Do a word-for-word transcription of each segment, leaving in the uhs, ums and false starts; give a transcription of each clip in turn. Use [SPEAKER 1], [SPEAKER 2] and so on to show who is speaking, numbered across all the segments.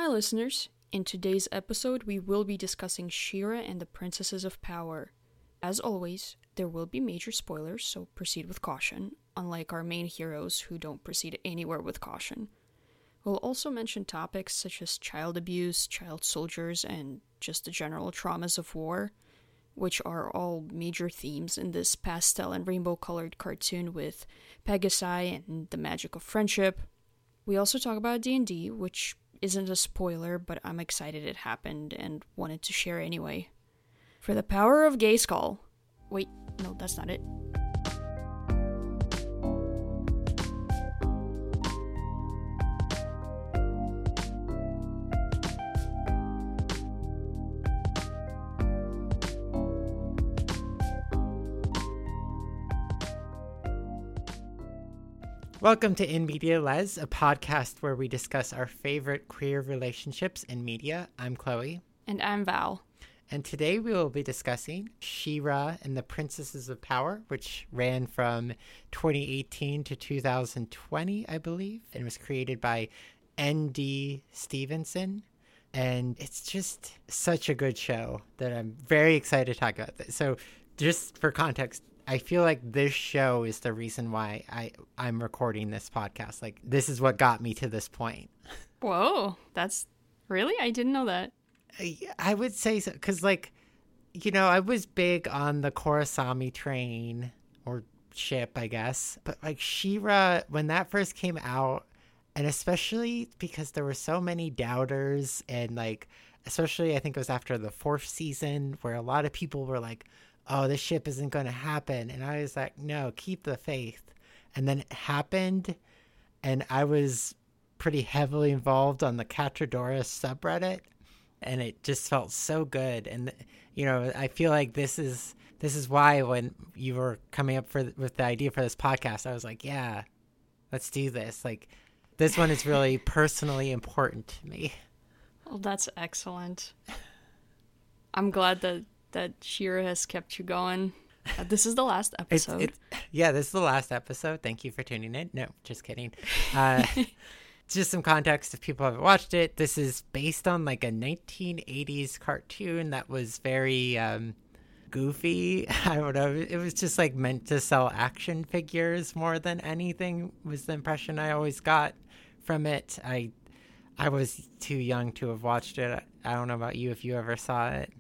[SPEAKER 1] listeners. In today's episode, we will be discussing She-Ra and the Princesses of Power. As always, there will be major spoilers, so proceed with caution, unlike our main heroes who don't proceed anywhere with caution. We'll also mention topics such as child abuse, child soldiers, and just the general traumas of war, which are all major themes in this pastel and rainbow-colored cartoon with Pegasi and the magic of friendship. We also talk about D and D, which isn't a spoiler, but I'm excited it happened and wanted to share anyway. For the power of Gay Skull. Wait, no, that's not it.
[SPEAKER 2] Welcome to In Media Les, a podcast where we discuss our favorite queer relationships in media. I'm Chloe.
[SPEAKER 1] And I'm Val.
[SPEAKER 2] And today we will be discussing She-Ra and the Princesses of Power, which ran from twenty eighteen to two thousand twenty, I believe, and was created by N D Stevenson. And it's just such a good show that I'm very excited to talk about this. So just for context, I feel like this show is the reason why I, I'm recording this podcast. Like, this is what got me to this point.
[SPEAKER 1] Whoa, that's... Really? I didn't know that.
[SPEAKER 2] I, I would say so, because, like, you know, I was big on the Korosami train, or ship, I guess. But, like, She-Ra, when that first came out, and especially because there were so many doubters, and, like, especially I think it was after the fourth season, where a lot of people were like, oh, this ship isn't going to happen. And I was like, no, keep the faith. And then it happened. And I was pretty heavily involved on the Catradora subreddit. And it just felt so good. And, you know, I feel like this is this is why when you were coming up for with the idea for this podcast, I was like, yeah, let's do this. Like, this one is really personally important to me.
[SPEAKER 1] Well, that's excellent. I'm glad that that She-Ra has kept you going. Uh, this is the last episode.
[SPEAKER 2] It's, it's, yeah, this is the last episode. Thank you for tuning in. No, just kidding. Uh, just some context if people haven't watched it. This is based on like a nineteen eighties cartoon that was very um, goofy. I don't know. It was just like meant to sell action figures more than anything was the impression I always got from it. I, I was too young to have watched it. I don't know about you if you ever saw it.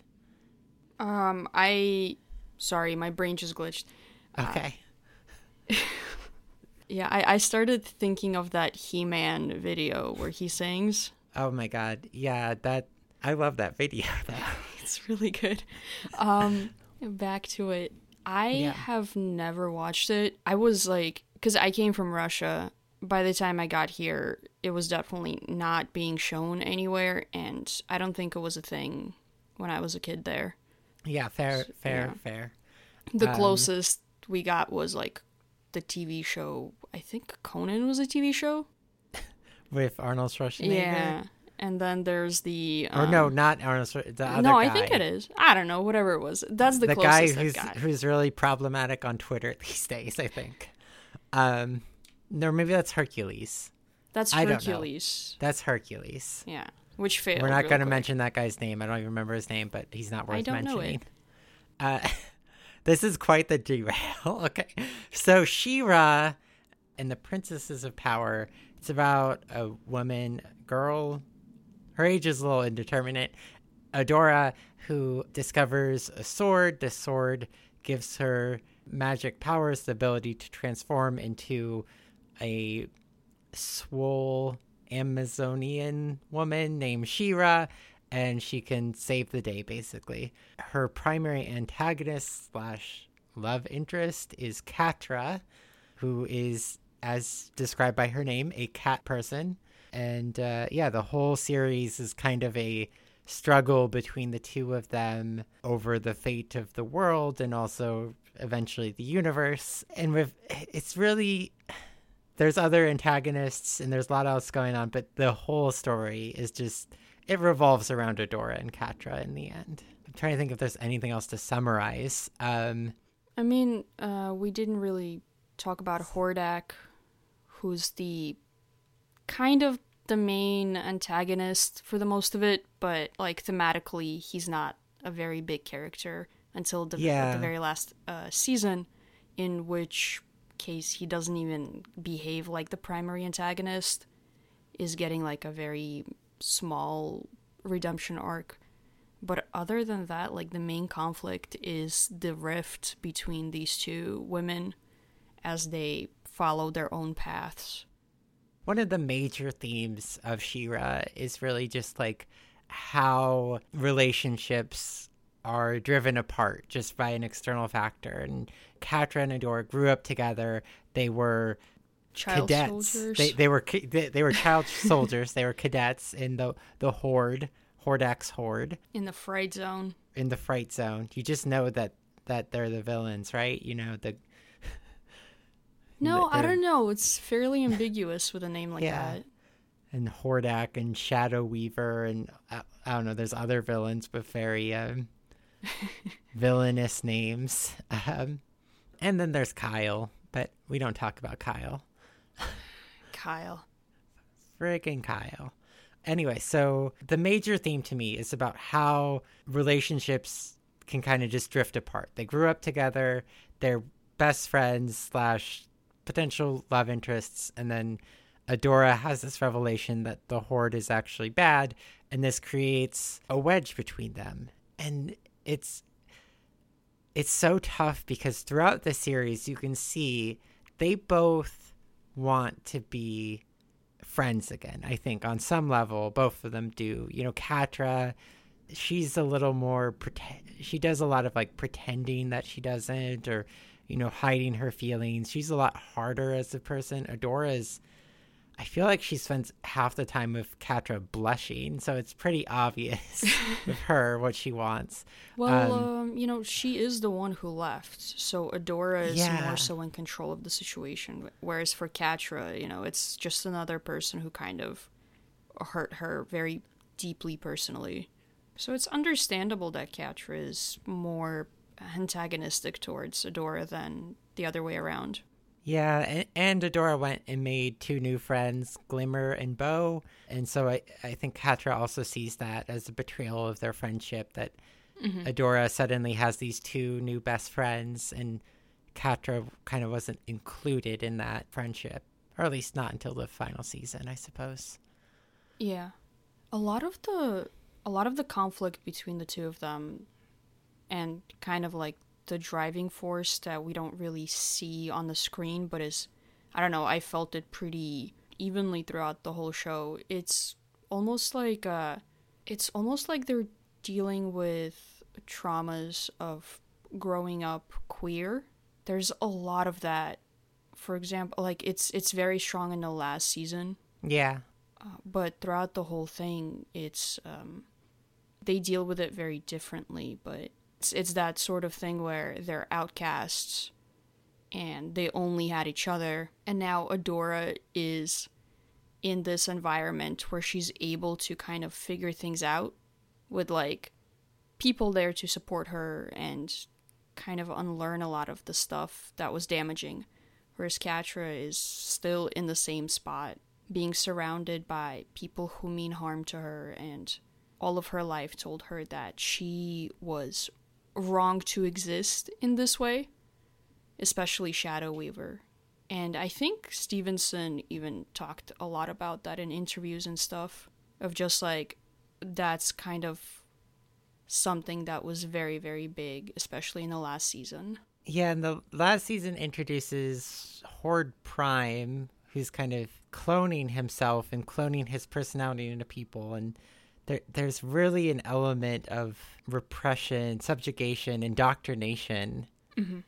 [SPEAKER 1] Um, I, sorry, my brain just glitched.
[SPEAKER 2] Okay.
[SPEAKER 1] Uh, yeah, I, I started thinking of that He-Man video where he sings.
[SPEAKER 2] Oh my God. Yeah, that, I love that video though.
[SPEAKER 1] It's really good. Um, back to it. I
[SPEAKER 2] Yeah.
[SPEAKER 1] have never watched it. I was like, because I came from Russia. By the time I got here, it was definitely not being shown anywhere, and I don't think it was a thing when I was a kid there.
[SPEAKER 2] Yeah, fair, fair,
[SPEAKER 1] Yeah.
[SPEAKER 2] fair.
[SPEAKER 1] The
[SPEAKER 2] Um,
[SPEAKER 1] closest we got was like the T V show. I think Conan was a T V show.
[SPEAKER 2] With Arnold Schwarzenegger?
[SPEAKER 1] Yeah. And then there's the... Um,
[SPEAKER 2] Or no, not Arnold Schwarzenegger, the other
[SPEAKER 1] No,
[SPEAKER 2] guy.
[SPEAKER 1] I think it is. I don't know, whatever it was. That's the,
[SPEAKER 2] The guy
[SPEAKER 1] closest
[SPEAKER 2] who's,
[SPEAKER 1] I've got.
[SPEAKER 2] who's really problematic on Twitter these days, I think. Um, no, maybe that's Hercules.
[SPEAKER 1] That's
[SPEAKER 2] I don't know.
[SPEAKER 1] Hercules.
[SPEAKER 2] That's Hercules.
[SPEAKER 1] Yeah. Which failed.
[SPEAKER 2] We're not
[SPEAKER 1] real
[SPEAKER 2] going to
[SPEAKER 1] quick.
[SPEAKER 2] mention that guy's name. I don't even remember his name, but he's not worth
[SPEAKER 1] I don't know
[SPEAKER 2] mentioning.
[SPEAKER 1] it.
[SPEAKER 2] Uh, this is quite the derail. Okay. So She-Ra and the Princesses of Power, it's about a woman, girl, her age is a little indeterminate, Adora, who discovers a sword. The sword gives her magic powers, the ability to transform into a swole Amazonian woman named She-Ra, and she can save the day, basically. Her primary antagonist slash love interest is Catra, who is, as described by her name, a cat person. And uh, yeah, the whole series is kind of a struggle between the two of them over the fate of the world and also eventually the universe. And with it's really... There's other antagonists and there's a lot else going on, but the whole story is just, it revolves around Adora and Catra in the end. I'm trying to think if there's anything else to summarize. Um,
[SPEAKER 1] I mean, uh, we didn't really talk about Hordak, who's the kind of the main antagonist for the most of it, but like thematically, he's not a very big character until the,
[SPEAKER 2] Yeah.
[SPEAKER 1] the very last uh, season, in which case he doesn't even behave like the primary antagonist, is getting like a very small redemption arc. But other than that, like the main conflict is the rift between these two women as they follow their own paths.
[SPEAKER 2] One of the major themes of She-Ra is really just like how relationships are driven apart just by an external factor. And Catra and Adora grew up together. They were
[SPEAKER 1] Child
[SPEAKER 2] cadets.
[SPEAKER 1] soldiers.
[SPEAKER 2] They they were they, they were child soldiers. They were cadets in the the Horde, Hordax Horde.
[SPEAKER 1] In the Fright Zone.
[SPEAKER 2] In the Fright Zone. You just know that that they're the villains, right? You know the.
[SPEAKER 1] No,
[SPEAKER 2] the,
[SPEAKER 1] I don't know. It's fairly ambiguous with a name like
[SPEAKER 2] Yeah.
[SPEAKER 1] that.
[SPEAKER 2] And Hordak and Shadow Weaver and I, I don't know. There's other villains with very um, villainous names. Um, and then there's Kyle, but we don't talk about Kyle.
[SPEAKER 1] Kyle.
[SPEAKER 2] Friggin' Kyle. Anyway, so the major theme to me is about how relationships can kind of just drift apart. They grew up together, they're best friends slash potential love interests, and then Adora has this revelation that the Horde is actually bad, and this creates a wedge between them. And it's it's so tough because throughout the series you can see they both want to be friends again. I think on some level both of them do. You know, Catra, she's a little more pretend she does a lot of like pretending that she doesn't, or you know, hiding her feelings. She's a lot harder as a person. Adora is, I feel like she spends half the time with Catra blushing, so it's pretty obvious with her what she wants.
[SPEAKER 1] Well,
[SPEAKER 2] Um,
[SPEAKER 1] um, you know, she is the one who left, so Adora is
[SPEAKER 2] Yeah.
[SPEAKER 1] more so in control of the situation. Whereas for Catra, you know, it's just another person who kind of hurt her very deeply personally. So it's understandable that Catra is more antagonistic towards Adora than the other way around.
[SPEAKER 2] Yeah, and, and Adora went and made two new friends, Glimmer and Bow. And so I, I think Catra also sees that as a betrayal of their friendship, that
[SPEAKER 1] Mm-hmm.
[SPEAKER 2] Adora suddenly has these two new best friends, and Catra kind of wasn't included in that friendship, or at least not until the final season, I suppose.
[SPEAKER 1] Yeah. A lot of the a lot of the conflict between the two of them, and kind of like the driving force that we don't really see on the screen, but is, I don't know, I felt it pretty evenly throughout the whole show. It's almost like uh it's almost like they're dealing with traumas of growing up queer. There's a lot of that. For example, like it's it's very strong in the last season.
[SPEAKER 2] Yeah.
[SPEAKER 1] Uh, but throughout the whole thing, it's um, they deal with it very differently. But it's it's that sort of thing where they're outcasts, and they only had each other. And now Adora is in this environment where she's able to kind of figure things out, with like people there to support her and kind of unlearn a lot of the stuff that was damaging. Whereas Catra is still in the same spot, being surrounded by people who mean harm to her, and all of her life told her that she was wrong to exist in this way, especially Shadow Weaver. And I think Stevenson even talked a lot about that in interviews and stuff, of just like, that's kind of something that was very, very big, especially in the last season.
[SPEAKER 2] Yeah, and the last season introduces Horde Prime, who's kind of cloning himself and cloning his personality into people. And there, there's really an element of repression, subjugation, indoctrination
[SPEAKER 1] Mm-hmm.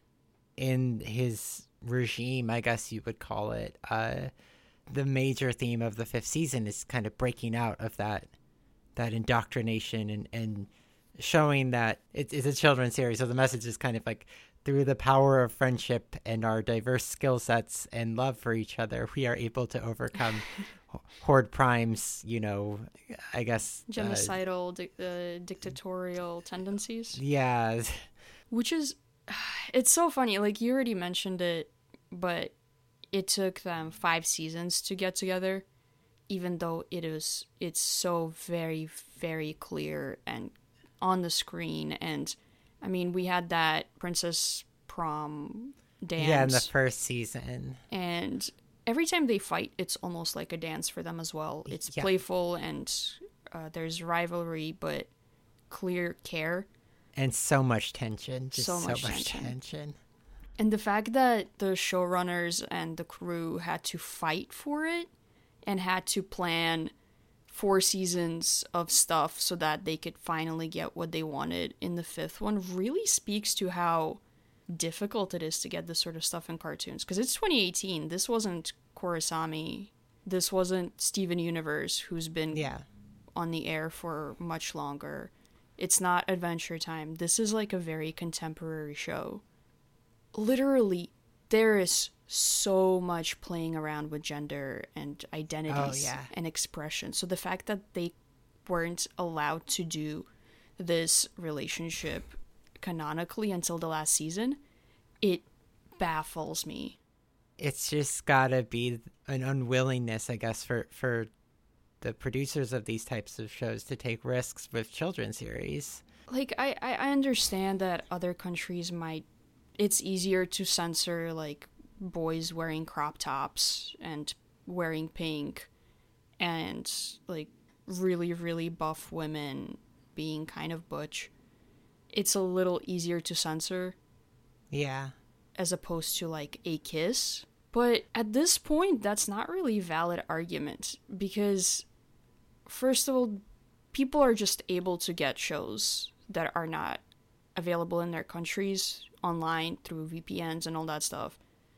[SPEAKER 2] in his regime, I guess you would call it. Uh, the major theme of the fifth season is kind of breaking out of that that indoctrination and, and showing that it, it's a children's series. So the message is kind of like, through the power of friendship and our diverse skill sets and love for each other, we are able to overcome Horde Prime's, you know, I guess...
[SPEAKER 1] Genocidal, uh, di- uh, dictatorial tendencies.
[SPEAKER 2] Yeah.
[SPEAKER 1] Which is... It's so funny. Like, you already mentioned it, but it took them five seasons to get together. even though it is it's so very, very clear and on the screen. And I mean, we had that princess prom dance.
[SPEAKER 2] Yeah, in the first season.
[SPEAKER 1] And every time they fight, it's almost like a dance for them as well. It's yeah. playful, and uh, there's rivalry, but clear care.
[SPEAKER 2] And so much tension. Just
[SPEAKER 1] so much,
[SPEAKER 2] so much
[SPEAKER 1] tension.
[SPEAKER 2] tension.
[SPEAKER 1] And the fact that the showrunners and the crew had to fight for it and had to plan four seasons of stuff so that they could finally get what they wanted in the fifth one really speaks to how difficult it is to get this sort of stuff in cartoons. Because it's twenty eighteen. This wasn't Kurosami. This wasn't Steven Universe, who's been
[SPEAKER 2] yeah.
[SPEAKER 1] on the air for much longer. It's not Adventure Time. This is like a very contemporary show. Literally, there is so much playing around with gender and identities
[SPEAKER 2] oh, yeah.
[SPEAKER 1] and expression. So the fact that they weren't allowed to do this relationship canonically until the last season, it baffles me.
[SPEAKER 2] It's just gotta be an unwillingness, I guess, for, for the producers of these types of shows to take risks with children's series.
[SPEAKER 1] Like, I, I understand that other countries might... It's easier to censor, like, boys wearing crop tops and wearing pink and, like, really, really buff women being kind of butch. It's a little easier to censor.
[SPEAKER 2] Yeah.
[SPEAKER 1] As opposed to, like, a kiss. But at this point, that's not really a valid argument. Because, first of all, people are just able to get shows that are not available in their countries online through V P Ns and all that stuff.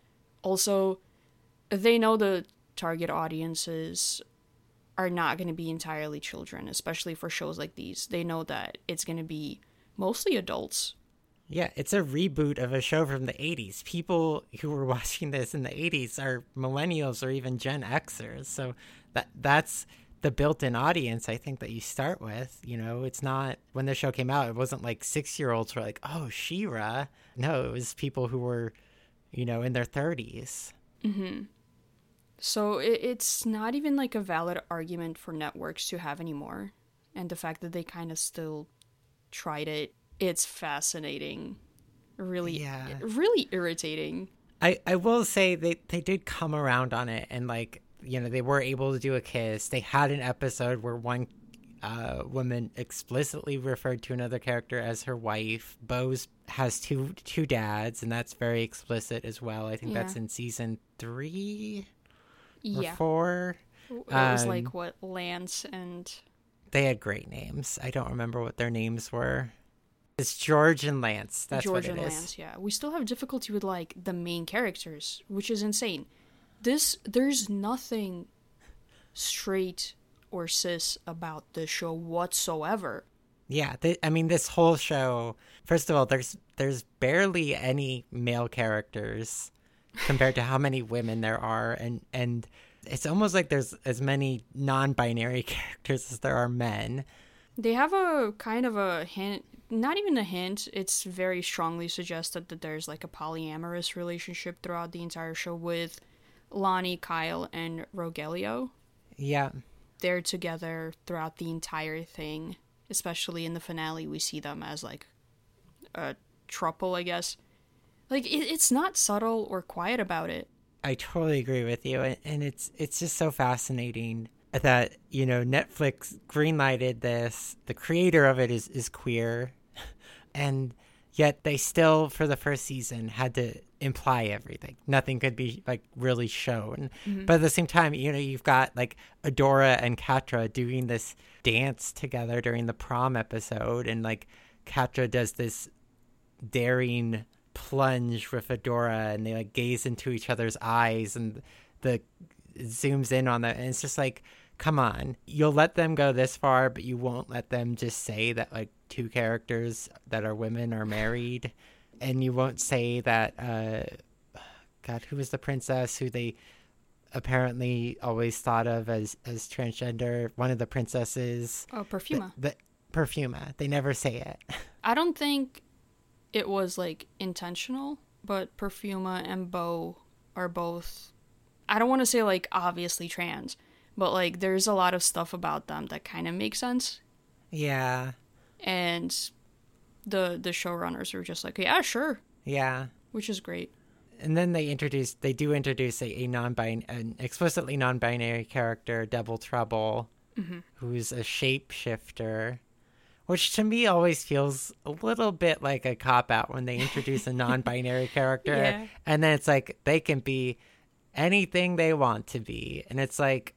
[SPEAKER 1] Also, they know the target audiences are not going to be entirely children, especially for shows like these. They know that it's going to be mostly adults.
[SPEAKER 2] Yeah, it's a reboot of a show from the eighties. People who were watching this in the eighties are millennials or even Gen Xers. So that that's the built-in audience, I think, that you start with. You know, it's not, when the show came out, it wasn't like six-year-olds were like, oh, She-Ra. No, it was people who were, you know, in their thirties.
[SPEAKER 1] Mm-hmm. So it, it's not even like a valid argument for networks to have anymore. And the fact that they kind of still tried it, it's fascinating. Really,
[SPEAKER 2] yeah.
[SPEAKER 1] really irritating.
[SPEAKER 2] I, I will say they, they did come around on it, and, like, you know, they were able to do a kiss. They had an episode where one uh, woman explicitly referred to another character as her wife. Bose has two two dads, and that's very explicit as well. I think yeah. that's in season three or
[SPEAKER 1] yeah.
[SPEAKER 2] four.
[SPEAKER 1] It was um, like, what, Lance and...
[SPEAKER 2] They had great names. I don't remember what their names were. It's George and Lance. That's
[SPEAKER 1] George
[SPEAKER 2] what it
[SPEAKER 1] and
[SPEAKER 2] is.
[SPEAKER 1] Lance, yeah. We still have difficulty with, like, the main characters, which is insane. This, there's nothing straight or cis about this show whatsoever.
[SPEAKER 2] Yeah, th- I mean, this whole show, first of all, there's there's barely any male characters compared to how many women there are, and, and it's almost like there's as many non-binary characters as there are men.
[SPEAKER 1] They have a kind of a hint, not even a hint, it's very strongly suggested that there's like a polyamorous relationship throughout the entire show with Lonnie, Kyle, and Rogelio.
[SPEAKER 2] Yeah.
[SPEAKER 1] They're together throughout the entire thing. Especially in the finale, we see them as, like, a throuple, I guess. Like, it, it's not subtle or quiet about it.
[SPEAKER 2] I totally agree with you. And, and it's it's just so fascinating that, you know, Netflix greenlighted this. The creator of it is, is queer. And yet they still, for the first season, had to imply everything. Nothing could be, like, really shown. Mm-hmm. But at the same time, you know, you've got, like, Adora and Catra doing this dance together during the prom episode. And, like, Catra does this daring plunge with Adora, and they, like, gaze into each other's eyes, and the it zooms in on that. And it's just like, come on. You'll let them go this far, but you won't let them just say that, like, two characters that are women are married. And you won't say that, uh, God, who was the princess who they apparently always thought of as, as transgender? One of the princesses.
[SPEAKER 1] Oh, Perfuma.
[SPEAKER 2] The, the, Perfuma. They never say it.
[SPEAKER 1] I don't think it was, like, intentional, but Perfuma and Bo are both, I don't want to say, like, obviously trans, but like there's a lot of stuff about them that kind of makes sense.
[SPEAKER 2] Yeah.
[SPEAKER 1] And the the showrunners are just like, yeah, sure.
[SPEAKER 2] Yeah.
[SPEAKER 1] Which is great.
[SPEAKER 2] And then they introduce, they do introduce a, a non-bin, an explicitly non-binary character, Double Trouble, mm-hmm. who's a shapeshifter, which to me always feels a little bit like a cop-out when they introduce a non-binary character.
[SPEAKER 1] Yeah.
[SPEAKER 2] And then it's like, they can be anything they want to be. And it's like,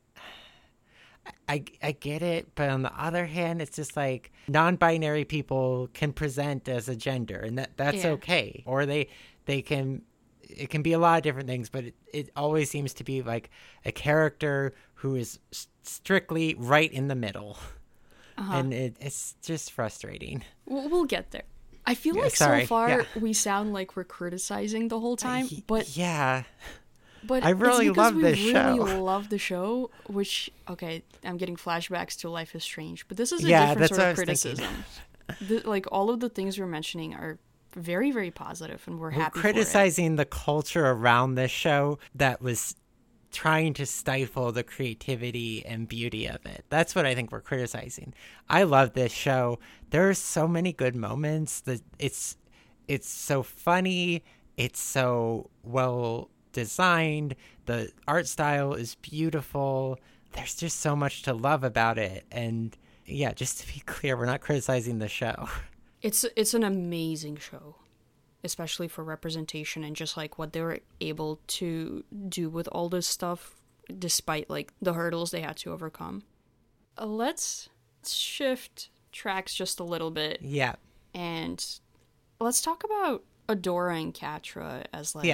[SPEAKER 2] I, I get it, but on the other hand, it's just like non-binary people can present as a gender, and that, that's
[SPEAKER 1] yeah.
[SPEAKER 2] okay. Or they they can, it can be a lot of different things, but it, it always seems to be like a character who is strictly right in the middle. Uh-huh. And it, it's just frustrating.
[SPEAKER 1] We'll, we'll get there. I feel like
[SPEAKER 2] Sorry.
[SPEAKER 1] so far
[SPEAKER 2] yeah.
[SPEAKER 1] we sound like we're criticizing the whole time,
[SPEAKER 2] uh,
[SPEAKER 1] but
[SPEAKER 2] yeah.
[SPEAKER 1] But
[SPEAKER 2] I really
[SPEAKER 1] it's because
[SPEAKER 2] love
[SPEAKER 1] we
[SPEAKER 2] this
[SPEAKER 1] really
[SPEAKER 2] show.
[SPEAKER 1] love the show, which, okay, I'm getting flashbacks to Life is Strange, but this is a
[SPEAKER 2] yeah,
[SPEAKER 1] different
[SPEAKER 2] that's
[SPEAKER 1] sort
[SPEAKER 2] what
[SPEAKER 1] of
[SPEAKER 2] I was
[SPEAKER 1] criticism. the, like, all of the things we're mentioning are very, very positive, and we're,
[SPEAKER 2] we're
[SPEAKER 1] happy
[SPEAKER 2] criticizing
[SPEAKER 1] for it.
[SPEAKER 2] the culture around this show that was trying to stifle the creativity and beauty of it. That's what I think we're criticizing. I love this show. There are so many good moments. That it's it's so funny. It's so well designed. The art style is beautiful. There's just so much to love about it. And yeah, just to be clear, we're not criticizing the show.
[SPEAKER 1] It's it's an amazing show, especially for representation and just like what they were able to do with all this stuff, despite like the hurdles they had to overcome. Uh, let's shift tracks just a little bit.
[SPEAKER 2] Yeah.
[SPEAKER 1] And let's talk about Adora and Catra as like...
[SPEAKER 2] Yeah.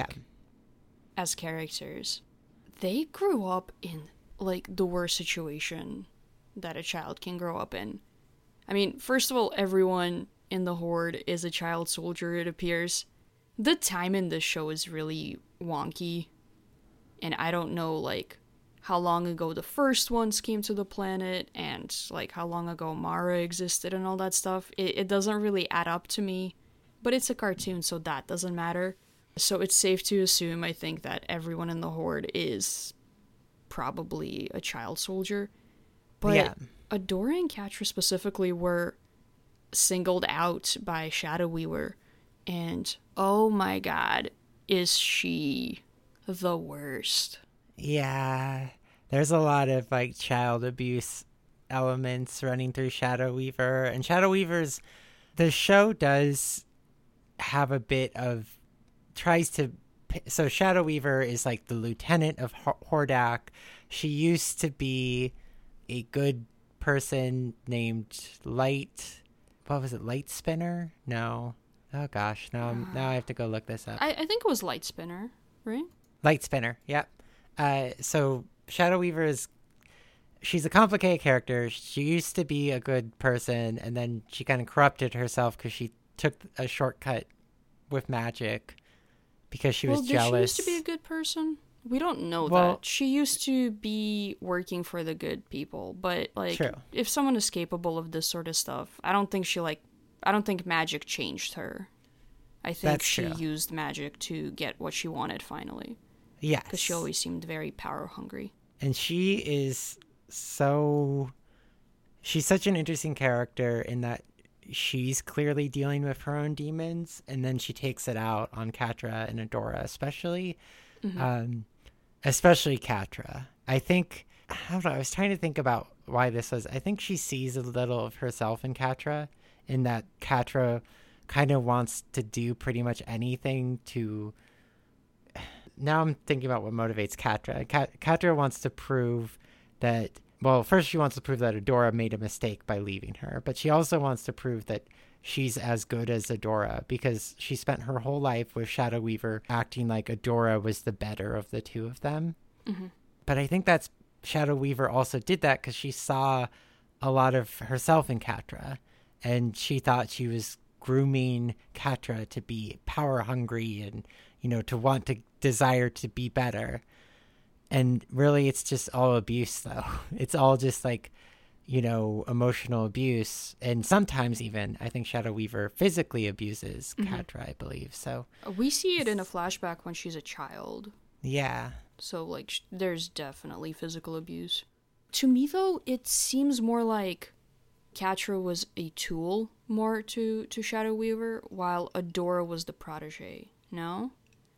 [SPEAKER 1] as characters. They grew up in like the worst situation that a child can grow up in. I mean, first of all, everyone in the Horde is a child soldier, it appears. The time in this show is really wonky, and I don't know like how long ago the first ones came to the planet and like how long ago Mara existed and all that stuff. It, it doesn't really add up to me, but it's a cartoon, so that doesn't matter. So it's safe to assume, I think, that everyone in the Horde is probably a child soldier. But
[SPEAKER 2] yeah.
[SPEAKER 1] Adora and Catra specifically were singled out by Shadow Weaver. And, oh my god, is she the worst.
[SPEAKER 2] Yeah. There's a lot of, like, child abuse elements running through Shadow Weaver. And Shadow Weaver's... The show does have a bit of... tries to so Shadow Weaver is like the lieutenant of Hordak. She used to be a good person named Light what was it Light Spinner no oh gosh now I'm, now I have to go look this up.
[SPEAKER 1] I, I think it was Light Spinner, right?
[SPEAKER 2] Light Spinner, yep. Uh so Shadow Weaver is she's a complicated character. She used to be a good person, and then she kind of corrupted herself because she took a shortcut with magic because she was
[SPEAKER 1] well,
[SPEAKER 2] jealous.
[SPEAKER 1] Well, did she used to be a good person? We don't know
[SPEAKER 2] well,
[SPEAKER 1] that. She used to be working for the good people, but like,
[SPEAKER 2] true.
[SPEAKER 1] If someone is capable of this sort of stuff, I don't think she like, I don't think magic changed her. I think
[SPEAKER 2] That's
[SPEAKER 1] she
[SPEAKER 2] true.
[SPEAKER 1] used magic to get what she wanted finally.
[SPEAKER 2] Yes.
[SPEAKER 1] Because she always seemed very power hungry.
[SPEAKER 2] And she is so, she's such an interesting character in that she's clearly dealing with her own demons, and then she takes it out on Catra and Adora, especially, mm-hmm. um, especially Catra. I think, I don't know, I was trying to think about why this was. I think she sees a little of herself in Catra, in that Catra kind of wants to do pretty much anything to, now I'm thinking about what motivates Catra. Cat- Catra wants to prove that, well, first she wants to prove that Adora made a mistake by leaving her, but she also wants to prove that she's as good as Adora because she spent her whole life with Shadow Weaver acting like Adora was the better of the two of them. Mm-hmm. But I think that's, Shadow Weaver also did that because she saw a lot of herself in Catra, and she thought she was grooming Catra to be power hungry and, you know, to want to desire to be better. And really, it's just all abuse, though. It's all just like, you know, emotional abuse. And sometimes even, I think Shadow Weaver physically abuses mm-hmm. Catra, I believe. So
[SPEAKER 1] we see it in a flashback when she's a child.
[SPEAKER 2] Yeah.
[SPEAKER 1] So, like, sh- there's definitely physical abuse. To me, though, it seems more like Catra was a tool more to, to Shadow Weaver, while Adora was the protege, no?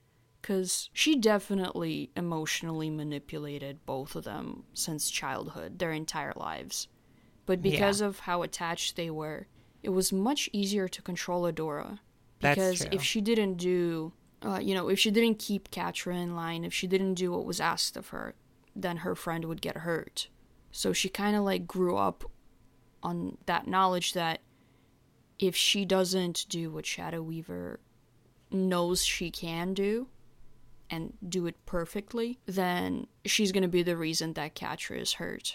[SPEAKER 1] Because she definitely emotionally manipulated both of them since childhood, their entire lives. But because
[SPEAKER 2] Yeah.
[SPEAKER 1] of how attached they were, it was much easier to control Adora.
[SPEAKER 2] That's
[SPEAKER 1] Because
[SPEAKER 2] true.
[SPEAKER 1] if she didn't do, uh, you know, if she didn't keep Catra in line, if she didn't do what was asked of her, then her friend would get hurt. So she kind of like grew up on that knowledge that if she doesn't do what Shadow Weaver knows she can do and do it perfectly, then she's going to be the reason that Catra is hurt.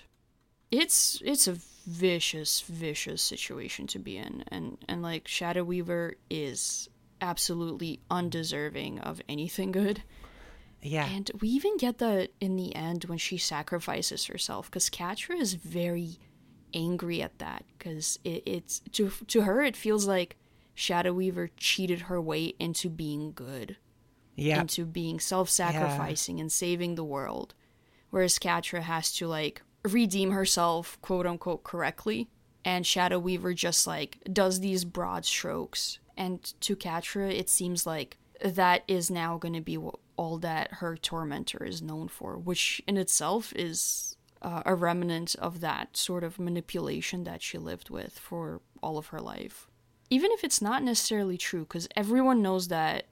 [SPEAKER 1] It's it's a vicious, vicious situation to be in, and, and like Shadow Weaver is absolutely undeserving of anything good.
[SPEAKER 2] Yeah.
[SPEAKER 1] And we even get that in the end when she sacrifices herself, because Catra is very angry at that, because it, it's to to her it feels like Shadow Weaver cheated her way into being good,
[SPEAKER 2] Yeah.
[SPEAKER 1] into being self-sacrificing yeah. and saving the world, whereas Catra has to like redeem herself, quote unquote, correctly, and Shadow Weaver just like does these broad strokes, and to Catra it seems like that is now going to be what, all that her tormentor is known for, which in itself is uh, a remnant of that sort of manipulation that she lived with for all of her life. Even if it's not necessarily true, because everyone knows that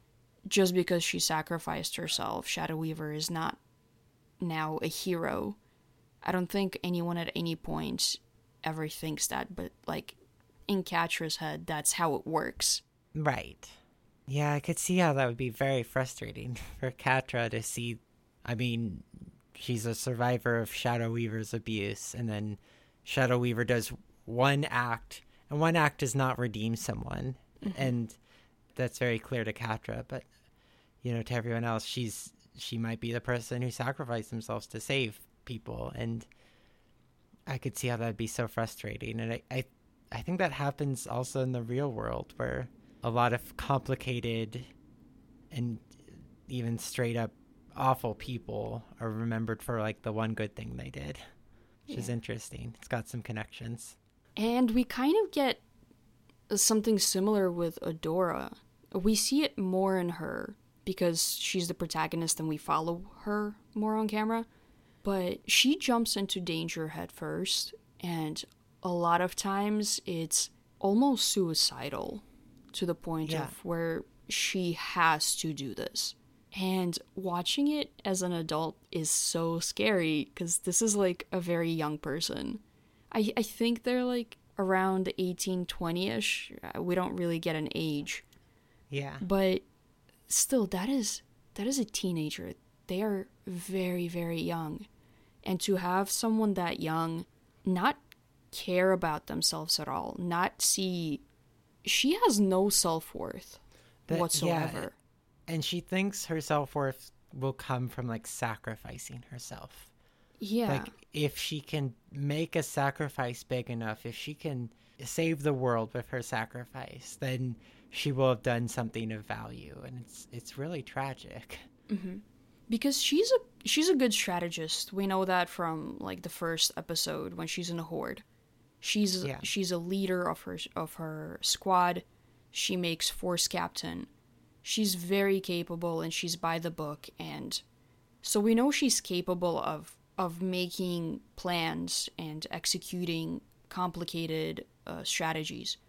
[SPEAKER 1] just because she sacrificed herself, Shadow Weaver is not now a hero. I don't think anyone at any point ever thinks that, but like in Catra's head, that's how it works.
[SPEAKER 2] Right. Yeah, I could see how that would be very frustrating for Catra to see. I mean, she's a survivor of Shadow Weaver's abuse, and then Shadow Weaver does one act, and one act does not redeem someone, mm-hmm. and that's very clear to Catra. But you know, to everyone else, she's she might be the person who sacrificed themselves to save people, and I could see how that'd be so frustrating. And I, I, I think that happens also in the real world, where a lot of complicated and even straight up awful people are remembered for like the one good thing they did, which yeah. is interesting. It's got some connections.
[SPEAKER 1] And we kind of get something similar with Adora. We see it more in her because she's the protagonist and we follow her more on camera. But she jumps into danger head first, and a lot of times it's almost suicidal to the point yeah. of where she has to do this. And watching it as an adult is so scary, because this is like a very young person. I, I think they're like around eighteen, twenty-ish. We don't really get an age.
[SPEAKER 2] Yeah.
[SPEAKER 1] But still, that is that is a teenager. They are very, very young. And to have someone that young not care about themselves at all, not see... She has no self-worth that, whatsoever.
[SPEAKER 2] Yeah. And she thinks her self-worth will come from, like, sacrificing herself.
[SPEAKER 1] Yeah.
[SPEAKER 2] Like, if she can make a sacrifice big enough, if she can save the world with her sacrifice, then she will have done something of value. And it's it's really tragic.
[SPEAKER 1] Mm-hmm. Because she's a she's a good strategist. We know that from like the first episode when she's in a horde. She's yeah. she's a leader of her of her squad. She makes force captain. She's very capable and she's by the book, and so we know she's capable of of making plans and executing complicated uh, strategies.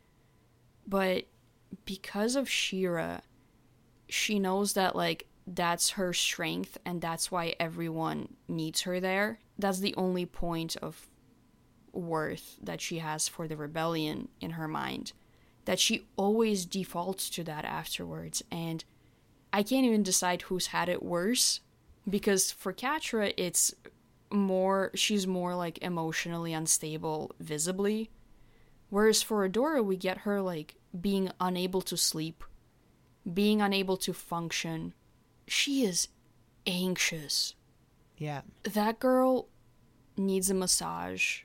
[SPEAKER 1] But because of She-Ra, she knows that like that's her strength, and that's why everyone needs her there. That's the only point of worth that she has for the rebellion in her mind, that she always defaults to that afterwards. And I can't even decide who's had it worse, because for Catra it's more, she's more like emotionally unstable visibly, whereas for Adora we get her like being unable to sleep, being unable to function. She is anxious.
[SPEAKER 2] Yeah.
[SPEAKER 1] That girl needs a massage.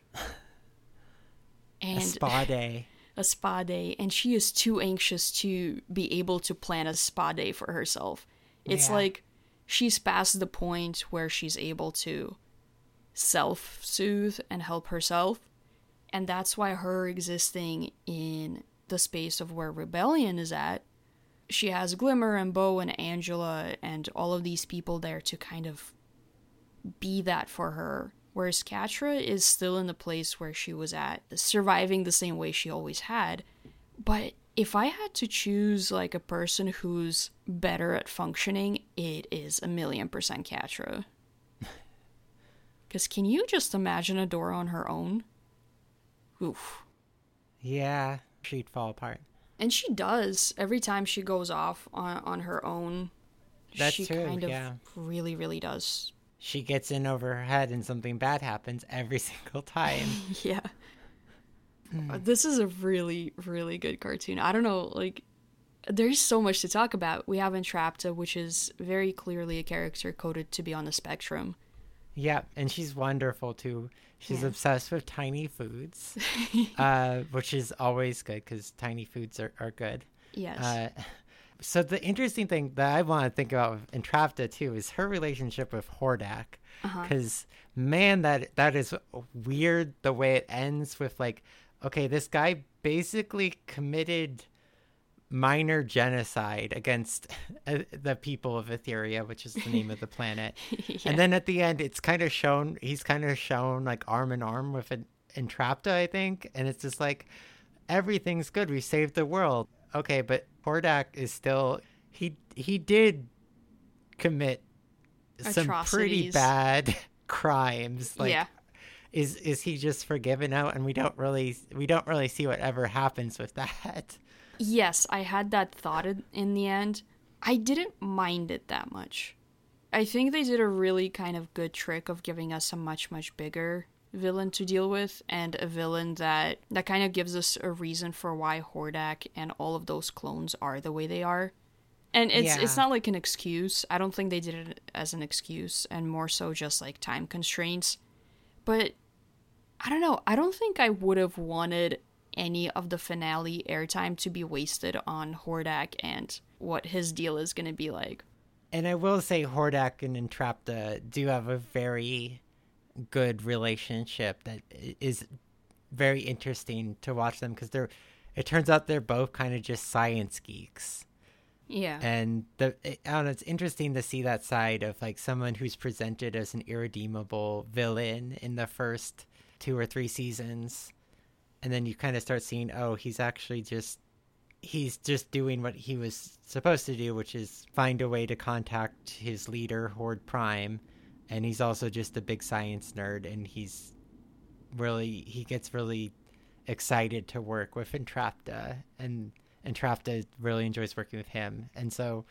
[SPEAKER 2] And a spa day.
[SPEAKER 1] A spa day. And she is too anxious to be able to plan a spa day for herself. It's yeah. like she's past the point where she's able to self-soothe and help herself. And that's why her existing in the space of where Rebellion is at, she has Glimmer and Bo and Angela and all of these people there to kind of be that for her. Whereas Catra is still in the place where she was at, surviving the same way she always had. But if I had to choose like a person who's better at functioning, it is a million percent Catra. Because can you just imagine Adora on her own? Oof.
[SPEAKER 2] Yeah, she'd fall apart.
[SPEAKER 1] And she does. Every time she goes off on, on her own,
[SPEAKER 2] That's
[SPEAKER 1] she
[SPEAKER 2] true,
[SPEAKER 1] kind of
[SPEAKER 2] yeah.
[SPEAKER 1] really, really does.
[SPEAKER 2] She gets in over her head and something bad happens every single time.
[SPEAKER 1] Yeah. Mm. This is a really, really good cartoon. I don't know, like, there's so much to talk about. We have Entrapta, which is very clearly a character coded to be on the spectrum.
[SPEAKER 2] Yeah, and she's wonderful, too. She's
[SPEAKER 1] yeah.
[SPEAKER 2] obsessed with tiny foods, uh, which is always good because tiny foods are, are good.
[SPEAKER 1] Yes.
[SPEAKER 2] Uh, so the interesting thing that I want to think about with Entrapta, too, is her relationship with Hordak. Because, uh-huh. man, that that is weird the way it ends with, like, okay, this guy basically committed minor genocide against uh, the people of Etheria, which is the name of the planet. Yeah. And then at the end, it's kind of shown, he's kind of shown like arm in arm with an Entrapta, I think. And it's just like, everything's good. We saved the world. Okay, but Hordak is still, he he did commit some pretty bad crimes. Like, yeah. Is is he just forgiven out? And we don't really we don't really see what ever happens with that.
[SPEAKER 1] Yes, I had that thought in the end. I didn't mind it that much. I think they did a really kind of good trick of giving us a much, much bigger villain to deal with, and a villain that, that kind of gives us a reason for why Hordak and all of those clones are the way they are. And it's yeah. it's not like an excuse. I don't think they did it as an excuse, and more so just like time constraints. But I don't know. I don't think I would have wanted any of the finale airtime to be wasted on Hordak and what his deal is going to be like.
[SPEAKER 2] And I will say Hordak and Entrapta do have a very good relationship that is very interesting to watch them, because they're it turns out they're both kind of just science geeks.
[SPEAKER 1] Yeah.
[SPEAKER 2] And the I don't know, it's interesting to see that side of like someone who's presented as an irredeemable villain in the first two or three seasons. And then you kind of start seeing, oh, he's actually just, he's just doing what he was supposed to do, which is find a way to contact his leader, Horde Prime. And he's also just a big science nerd. And he's really, he gets really excited to work with Entrapta. And Entrapta really enjoys working with him. And so,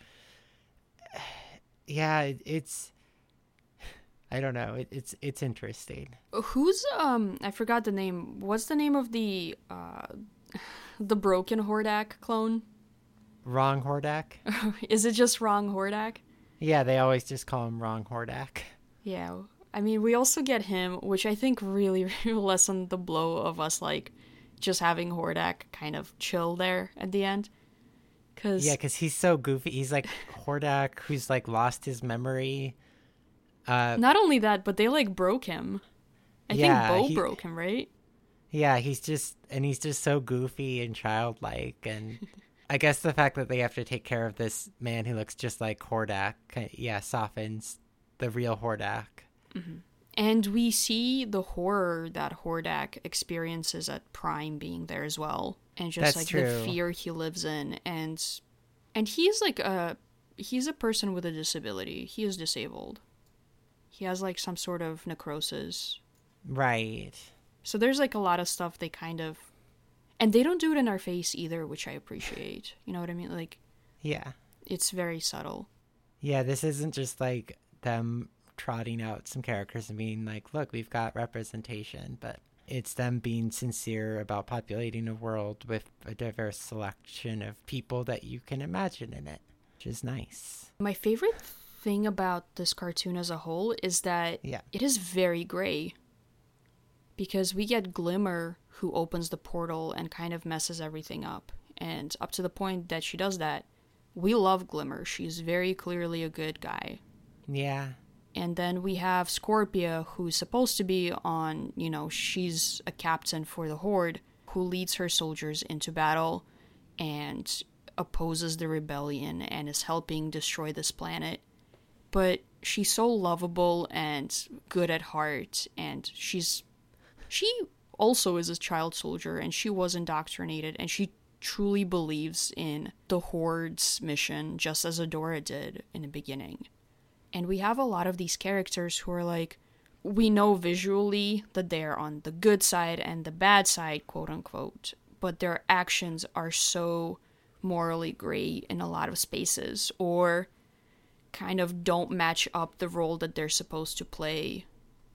[SPEAKER 2] yeah, it, it's... I don't know. It, it's it's interesting.
[SPEAKER 1] Who's um? I forgot the name. What's the name of the uh, the broken Hordak clone?
[SPEAKER 2] Wrong Hordak.
[SPEAKER 1] Is it just Wrong Hordak?
[SPEAKER 2] Yeah, they always just call him Wrong Hordak.
[SPEAKER 1] Yeah, I mean, we also get him, which I think really, really lessened the blow of us like just having Hordak kind of chill there at the end. Cause
[SPEAKER 2] yeah, because he's so goofy. He's like Hordak who's like lost his memory. Uh,
[SPEAKER 1] Not only that, but they like broke him. I
[SPEAKER 2] yeah,
[SPEAKER 1] think Bo
[SPEAKER 2] he,
[SPEAKER 1] broke him, right?
[SPEAKER 2] Yeah, he's just and he's just so goofy and childlike, and I guess the fact that they have to take care of this man who looks just like Hordak, yeah, softens the real Hordak.
[SPEAKER 1] Mm-hmm. And we see the horror that Hordak experiences at Prime being there as well, and just
[SPEAKER 2] That's
[SPEAKER 1] like
[SPEAKER 2] true.
[SPEAKER 1] the fear he lives in, and and he's like a he's a person with a disability. He is disabled. He has, like, some sort of necrosis.
[SPEAKER 2] Right.
[SPEAKER 1] So there's, like, a lot of stuff they kind of... And they don't do it in our face either, which I appreciate. You know what I mean? Like...
[SPEAKER 2] Yeah.
[SPEAKER 1] It's very subtle.
[SPEAKER 2] Yeah, this isn't just, like, them trotting out some characters and being like, look, we've got representation. But it's them being sincere about populating a world with a diverse selection of people that you can imagine in it, which is nice.
[SPEAKER 1] My favorite thing about this cartoon as a whole is that
[SPEAKER 2] yeah.
[SPEAKER 1] it is very gray, because we get Glimmer, who opens the portal and kind of messes everything up, and up to the point that she does that, we love Glimmer. She's very clearly a good guy,
[SPEAKER 2] Yeah.
[SPEAKER 1] And then we have Scorpia, who's supposed to be on, you know, she's a captain for the Horde, who leads her soldiers into battle and opposes the rebellion and is helping destroy this planet. But she's so lovable and good at heart, and she's she also is a child soldier, and she was indoctrinated, and she truly believes in the Horde's mission, just as Adora did in the beginning. And we have a lot of these characters who are like, we know visually that they're on the good side and the bad side, quote unquote, but their actions are so morally gray in a lot of spaces, or kind of don't match up the role that they're supposed to play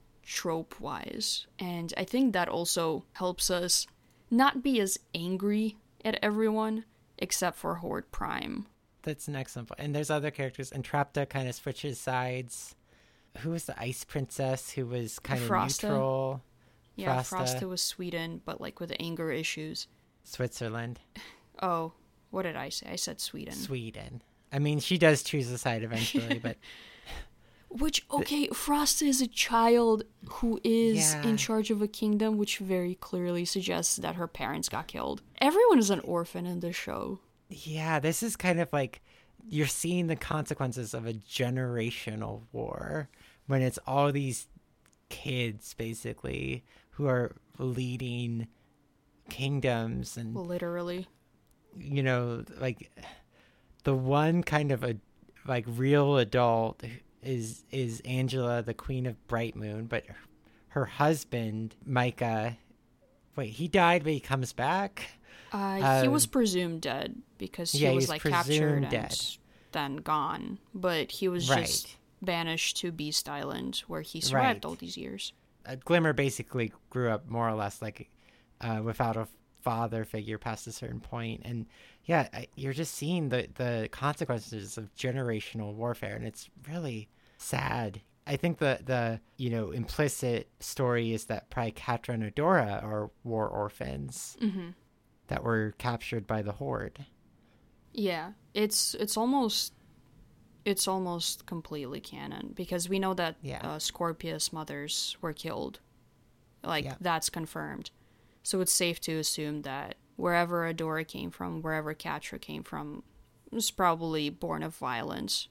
[SPEAKER 1] trope-wise. And I think that also helps us not be as angry at everyone, except for Horde Prime.
[SPEAKER 2] That's an excellent point. And there's other characters. Entrapta kind of switches sides. Who was the Ice Princess who was kind of
[SPEAKER 1] Frosta.
[SPEAKER 2] neutral?
[SPEAKER 1] Yeah,
[SPEAKER 2] Frosta.
[SPEAKER 1] Frosta was Sweden, but like with anger issues.
[SPEAKER 2] Switzerland.
[SPEAKER 1] Oh, what did I say? I said Sweden.
[SPEAKER 2] Sweden. I mean, she does choose a side eventually, but...
[SPEAKER 1] Which, okay, Frosta is a child who is
[SPEAKER 2] Yeah.
[SPEAKER 1] in charge of a kingdom, which very clearly suggests that her parents got killed. Everyone is an orphan in this show.
[SPEAKER 2] Yeah, this is kind of like you're seeing the consequences of a generational war when it's all these kids, basically, who are leading kingdoms and...
[SPEAKER 1] Literally.
[SPEAKER 2] you know, like the one kind of a like real adult is is Angela, the Queen of Bright Moon, but her, her husband Micah, wait, he died, but he comes back.
[SPEAKER 1] Uh, he
[SPEAKER 2] Um,
[SPEAKER 1] was presumed dead because he
[SPEAKER 2] yeah,
[SPEAKER 1] was
[SPEAKER 2] he's
[SPEAKER 1] like
[SPEAKER 2] presumed
[SPEAKER 1] captured and
[SPEAKER 2] dead.
[SPEAKER 1] then gone. But he was
[SPEAKER 2] Right.
[SPEAKER 1] just banished to Beast Island, where he survived
[SPEAKER 2] Right.
[SPEAKER 1] all these years.
[SPEAKER 2] Uh, Glimmer basically grew up more or less like uh, without a father figure past a certain point, and yeah, I- you're just seeing the the consequences of generational warfare, and it's really sad. I think the the you know implicit story is that probably Catra and Adora are war orphans
[SPEAKER 1] Mm-hmm.
[SPEAKER 2] that were captured by the Horde.
[SPEAKER 1] Yeah, it's it's almost it's almost completely canon because we know that
[SPEAKER 2] Yeah.
[SPEAKER 1] uh, Scorpius mothers were killed. Like
[SPEAKER 2] Yeah.
[SPEAKER 1] that's confirmed. So it's safe to assume that wherever Adora came from, wherever Catra came from, was probably born of violence.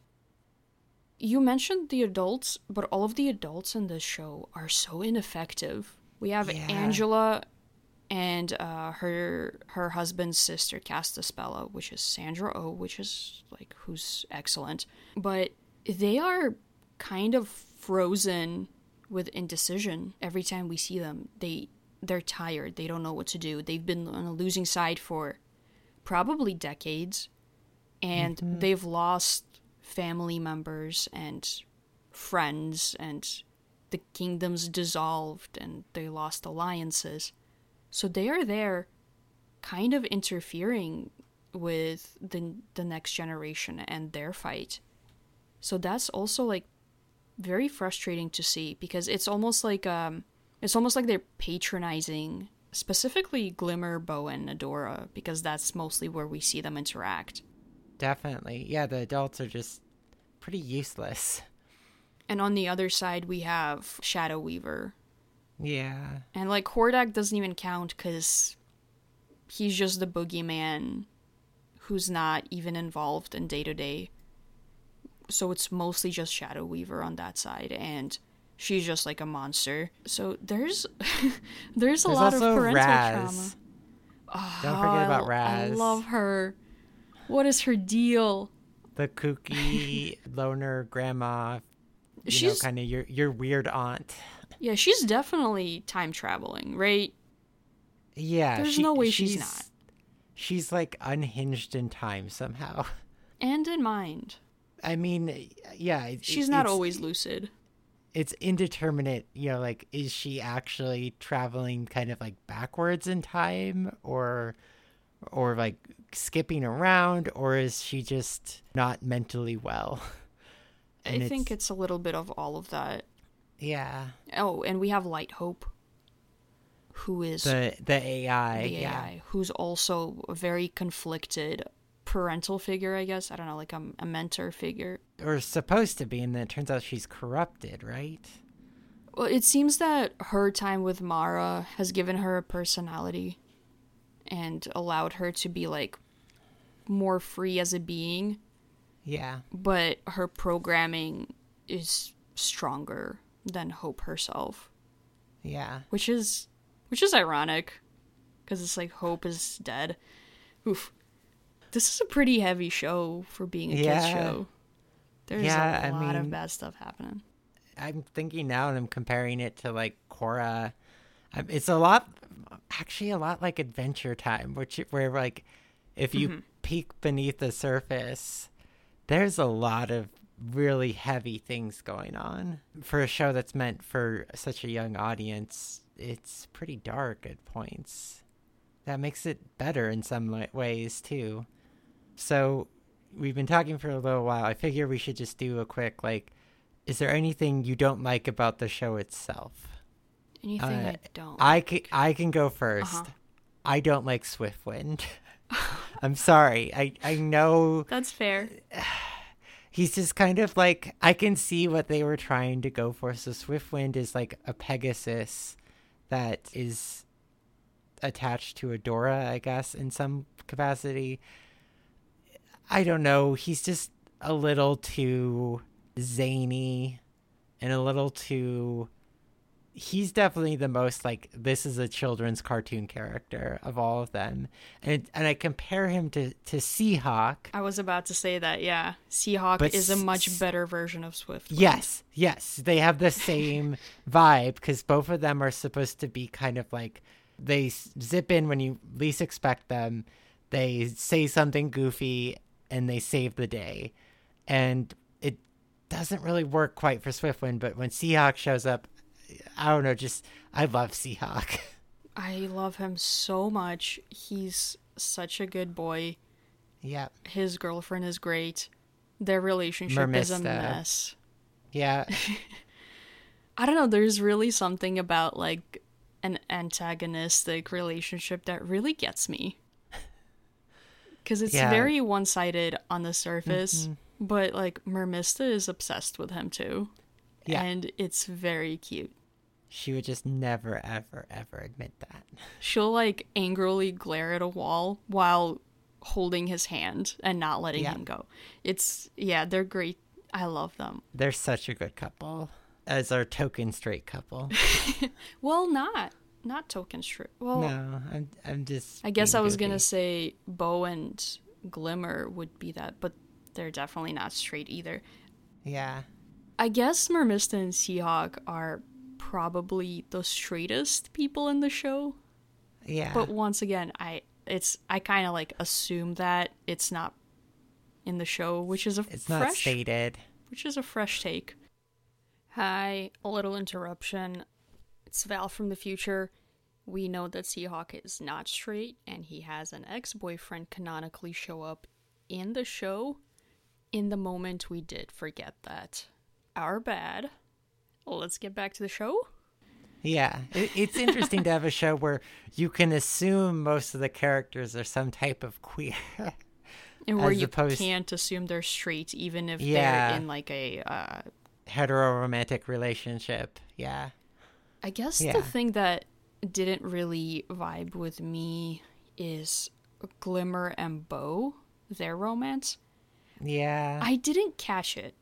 [SPEAKER 1] You mentioned the adults, but all of the adults in this show are so ineffective. We have
[SPEAKER 2] Yeah.
[SPEAKER 1] Angela and uh, her her husband's sister, Castaspella, which is Sandra Oh, which is like who's excellent. But they are kind of frozen with indecision every time we see them. They they're tired. They don't know what to do. They've been on a losing side for probably decades, and
[SPEAKER 2] Mhm.
[SPEAKER 1] they've lost family members and friends, and the kingdoms dissolved, and they lost alliances. So they are there kind of interfering with the the next generation and their fight. So that's also like very frustrating to see because it's almost like um it's almost like they're patronizing specifically Glimmer, Bow, and Adora because that's mostly where we see them interact.
[SPEAKER 2] Definitely, yeah. The adults are just pretty useless.
[SPEAKER 1] And on the other side we have Shadow Weaver.
[SPEAKER 2] Yeah,
[SPEAKER 1] And like Hordak doesn't even count because he's just the boogeyman who's not even involved in day to day. So it's mostly just Shadow Weaver on that side, and she's just like a monster. So there's there's a
[SPEAKER 2] there's
[SPEAKER 1] lot of
[SPEAKER 2] also
[SPEAKER 1] parental
[SPEAKER 2] Raz.
[SPEAKER 1] trauma. Oh,
[SPEAKER 2] Don't forget about
[SPEAKER 1] I-
[SPEAKER 2] Raz.
[SPEAKER 1] I love her. What is her deal?
[SPEAKER 2] The kooky loner grandma. You
[SPEAKER 1] She's
[SPEAKER 2] know, kind of your your weird aunt.
[SPEAKER 1] yeah, she's definitely time traveling, right?
[SPEAKER 2] Yeah,
[SPEAKER 1] There's
[SPEAKER 2] she-
[SPEAKER 1] no way she's not.
[SPEAKER 2] She's like unhinged in time somehow.
[SPEAKER 1] And in mind.
[SPEAKER 2] I mean, yeah, it-
[SPEAKER 1] She's
[SPEAKER 2] it-
[SPEAKER 1] not
[SPEAKER 2] it's-
[SPEAKER 1] always lucid.
[SPEAKER 2] It's indeterminate. You know, like is she actually traveling kind of like backwards in time, or or like skipping around, or is she just not mentally well?
[SPEAKER 1] I think it's a little bit of all of that.
[SPEAKER 2] yeah.
[SPEAKER 1] Oh, and we have Light Hope, who is
[SPEAKER 2] The the A I,
[SPEAKER 1] the
[SPEAKER 2] yeah.
[SPEAKER 1] A I, who's also very conflicted parental figure, I guess. I don't know, like a, a mentor figure.
[SPEAKER 2] Or supposed to be, and then it turns out she's corrupted, right?
[SPEAKER 1] Well, it seems that her time with Mara has given her a personality and allowed her to be, like, more free as a being.
[SPEAKER 2] Yeah.
[SPEAKER 1] But her programming is stronger than Hope herself.
[SPEAKER 2] Yeah.
[SPEAKER 1] Which is, which is ironic, because it's like Hope is dead. Oof. This is a pretty heavy show for being a
[SPEAKER 2] yeah.
[SPEAKER 1] kid's show. There's
[SPEAKER 2] yeah,
[SPEAKER 1] a lot
[SPEAKER 2] I mean,
[SPEAKER 1] of bad stuff happening.
[SPEAKER 2] I'm thinking now and I'm comparing it to like Korra. Um, it's a lot, actually a lot like Adventure Time, which where like if you mm-hmm. peek beneath the surface, there's a lot of really heavy things going on. For a show that's meant for such a young audience, it's pretty dark at points. That makes it better in some ways too. So we've been talking for a little while. I figure we should just do a quick, like, is there anything you don't like about the show itself?
[SPEAKER 1] Anything uh, I don't
[SPEAKER 2] I
[SPEAKER 1] like?
[SPEAKER 2] Can, I can go first.
[SPEAKER 1] Uh-huh.
[SPEAKER 2] I don't like Swiftwind. I'm sorry. I, I know.
[SPEAKER 1] That's fair.
[SPEAKER 2] He's just kind of like, I can see what they were trying to go for. So Swiftwind is like a Pegasus that is attached to Adora, I guess, in some capacity. I don't know. He's just a little too zany and a little too... He's definitely the most, like, this is a children's cartoon character of all of them. And and I compare him to, to Seahawk.
[SPEAKER 1] I was about to say that, yeah. Seahawk but is a much better version of Swift.
[SPEAKER 2] Yes, yes. They have the same vibe because both of them are supposed to be kind of like, they zip in when you least expect them. They say something goofy and they save the day. And it doesn't really work quite for Swiftwind, but when Seahawk shows up, I don't know, just, I love Seahawk.
[SPEAKER 1] I love him so much. He's such a good boy.
[SPEAKER 2] Yeah.
[SPEAKER 1] His girlfriend is great. Their relationship Mermista. is a mess.
[SPEAKER 2] Yeah.
[SPEAKER 1] I don't know, there's really something about, like, an antagonistic relationship that really gets me. Because it's yeah. very one-sided on the surface, mm-hmm. but, like, Mermista is obsessed with him, too. Yeah. And it's very cute.
[SPEAKER 2] She would just never, ever, ever admit that.
[SPEAKER 1] She'll, like, angrily glare at a wall while holding his hand and not letting yeah. him go. It's, yeah, they're great. I love them.
[SPEAKER 2] They're such a good couple. As our token straight couple.
[SPEAKER 1] Well, not. Not token straight. Well,
[SPEAKER 2] no, I'm I'm just...
[SPEAKER 1] I guess I was going to say Bo and Glimmer would be that, but they're definitely not straight either.
[SPEAKER 2] Yeah.
[SPEAKER 1] I guess Mermista and Seahawk are probably the straightest people in the show.
[SPEAKER 2] Yeah.
[SPEAKER 1] But once again, I it's I kind of like assume that it's not in the show, which is a
[SPEAKER 2] it's
[SPEAKER 1] fresh,
[SPEAKER 2] not stated.
[SPEAKER 1] Which is a fresh take. Hi, a little interruption. It's Val from the future. We know that Seahawk is not straight, and he has an ex-boyfriend canonically show up in the show. In the moment, we did forget that. Our bad. Let's get back to the show.
[SPEAKER 2] Yeah, it, it's interesting to have a show where you can assume most of the characters are some type of queer.
[SPEAKER 1] And where you opposed... can't assume they're straight, even if yeah. they're in like a... Uh...
[SPEAKER 2] hetero-romantic relationship, yeah.
[SPEAKER 1] I guess
[SPEAKER 2] yeah.
[SPEAKER 1] the thing that didn't really vibe with me is Glimmer and Bo, their romance.
[SPEAKER 2] Yeah.
[SPEAKER 1] I didn't catch it.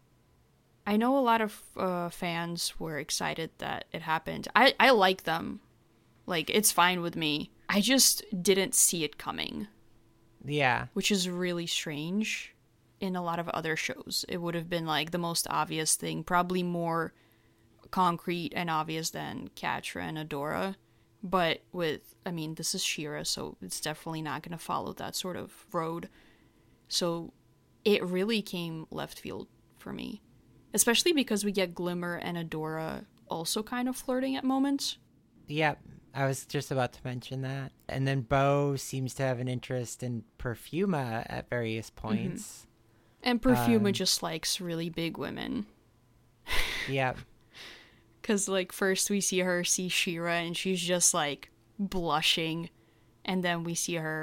[SPEAKER 1] I know a lot of uh, fans were excited that it happened. I, I like them. Like, it's fine with me. I just didn't see it coming.
[SPEAKER 2] Yeah.
[SPEAKER 1] Which is really strange. In a lot of other shows, it would have been, like, the most obvious thing. Probably more concrete and obvious than Catra and Adora. But with, I mean, this is She-Ra, so it's definitely not going to follow that sort of road. So it really came left field for me. Especially because we get Glimmer and Adora also kind of flirting at moments.
[SPEAKER 2] Yeah, I was just about to mention that. And then Bo seems to have an interest in Perfuma at various points.
[SPEAKER 1] Mm-hmm. And Perfuma
[SPEAKER 2] um,
[SPEAKER 1] just likes really big women.
[SPEAKER 2] Yeah.
[SPEAKER 1] Because, like, first we see her see She-Ra and she's just, like, blushing. And then we see her